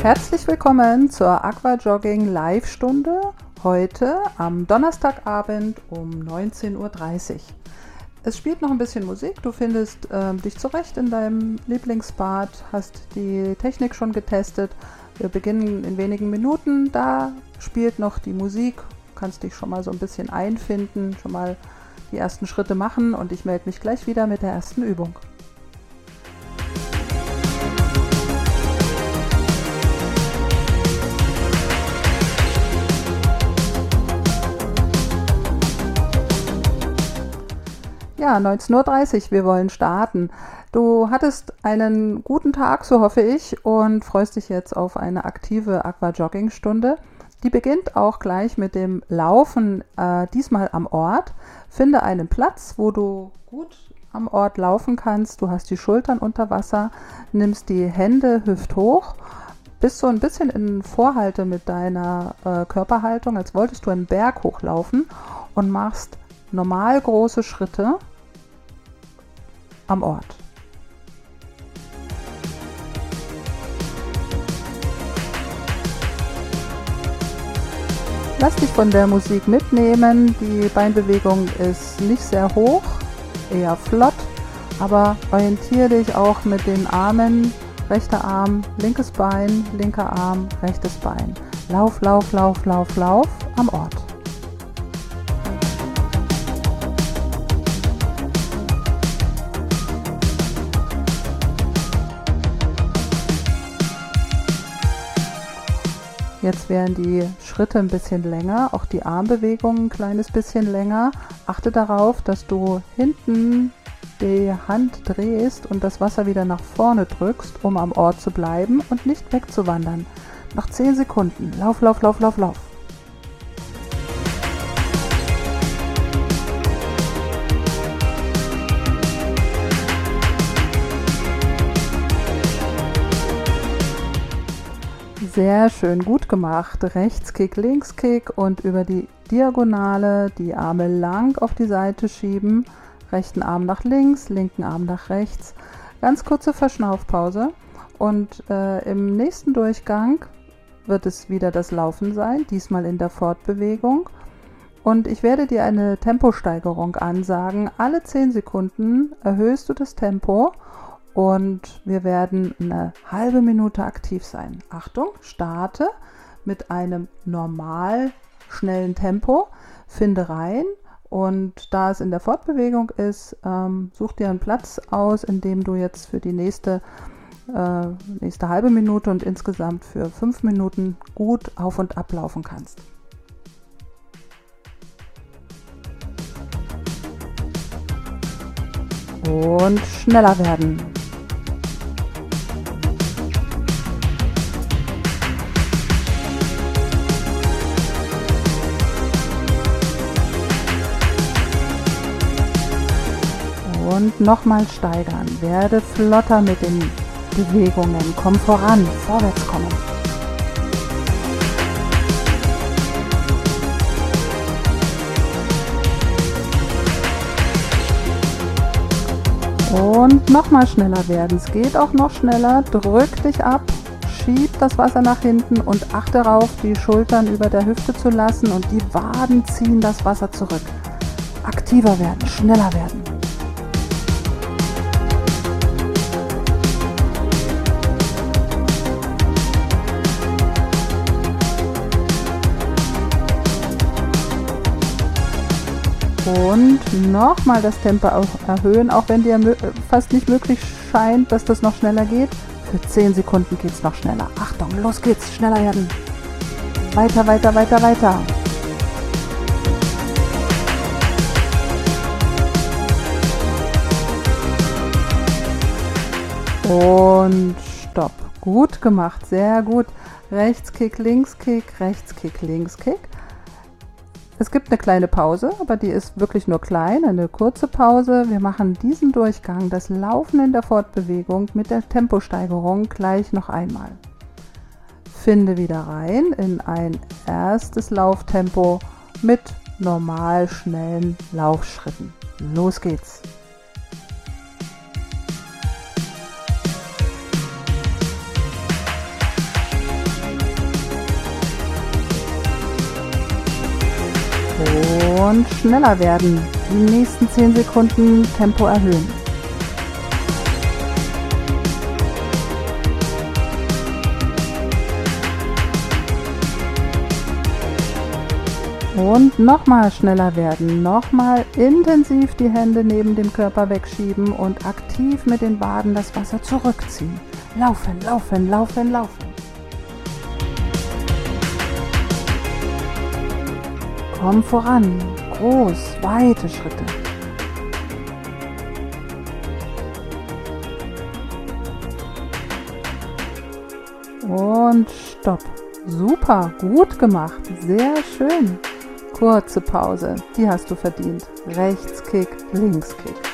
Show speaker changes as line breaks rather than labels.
Herzlich willkommen zur Aquajogging Live-Stunde, heute am Donnerstagabend um 19:30 Uhr. Es spielt noch ein bisschen Musik, du findest dich zurecht in deinem Lieblingsbad, hast die Technik schon getestet. Wir beginnen in wenigen Minuten, da spielt noch die Musik, du kannst dich schon mal so ein bisschen einfinden, schon mal die ersten Schritte machen und ich melde mich gleich wieder mit der ersten Übung. Ja, 19:30 Uhr, wir wollen starten. Du hattest einen guten Tag, so hoffe ich, und freust dich jetzt auf eine aktive Aquajogging-Stunde. Die beginnt auch gleich mit dem Laufen, diesmal am Ort. Finde einen Platz, wo du gut am Ort laufen kannst. Du hast die Schultern unter Wasser, nimmst die Hände hüfthoch, bist so ein bisschen in Vorhalte mit deiner Körperhaltung, als wolltest du einen Berg hochlaufen und machst normal große Schritte am Ort. Lass dich von der Musik mitnehmen. Die Beinbewegung ist nicht sehr hoch, eher flott, aber orientiere dich auch mit den Armen. Rechter Arm, linkes Bein, linker Arm, rechtes Bein. Lauf, lauf, lauf, lauf, lauf am Ort. Jetzt werden die Schritte ein bisschen länger, auch die Armbewegungen ein kleines bisschen länger. Achte darauf, dass du hinten die Hand drehst und das Wasser wieder nach vorne drückst, um am Ort zu bleiben und nicht wegzuwandern. Noch 10 Sekunden. Lauf, lauf, lauf, lauf, lauf. Sehr schön, gut gemacht. Rechtskick, Linkskick und über die Diagonale die Arme lang auf die Seite schieben. Rechten Arm nach links, linken Arm nach rechts. Ganz kurze Verschnaufpause und im nächsten Durchgang wird es wieder das Laufen sein, diesmal in der Fortbewegung. Und ich werde dir eine Temposteigerung ansagen. Alle 10 Sekunden erhöhst du das Tempo. Und wir werden eine halbe Minute aktiv sein. Achtung, starte mit einem normal schnellen Tempo, finde rein und da es in der Fortbewegung ist, such dir einen Platz aus, in dem du jetzt für die nächste halbe Minute und insgesamt für 5 Minuten gut auf und ab laufen kannst. Und schneller werden. Und nochmal steigern. Werde flotter mit den Bewegungen. Komm voran, vorwärts kommen. Und nochmal schneller werden. Es geht auch noch schneller. Drück dich ab, schieb das Wasser nach hinten und achte darauf, die Schultern über der Hüfte zu lassen und die Waden ziehen das Wasser zurück. Aktiver werden, schneller werden. Und nochmal das Tempo erhöhen, auch wenn dir fast nicht möglich scheint, dass das noch schneller geht. Für 10 Sekunden geht es noch schneller. Achtung, los geht's, schneller werden. Weiter, weiter, weiter, weiter. Und stopp. Gut gemacht, sehr gut. Rechtskick, Linkskick, Rechtskick, Linkskick. Es gibt eine kleine Pause, aber die ist wirklich nur klein, eine kurze Pause. Wir machen diesen Durchgang, das Laufen in der Fortbewegung mit der Temposteigerung gleich noch einmal. Finde wieder rein in ein erstes Lauftempo mit normal schnellen Laufschritten. Los geht's! Und schneller werden. Die nächsten 10 Sekunden Tempo erhöhen. Und nochmal schneller werden, nochmal intensiv die Hände neben dem Körper wegschieben und aktiv mit den Waden das Wasser zurückziehen. Laufen, laufen, laufen, laufen. Komm voran, groß, weite Schritte. Und stopp. Super, gut gemacht, sehr schön. Kurze Pause, die hast du verdient. Rechtskick, Linkskick.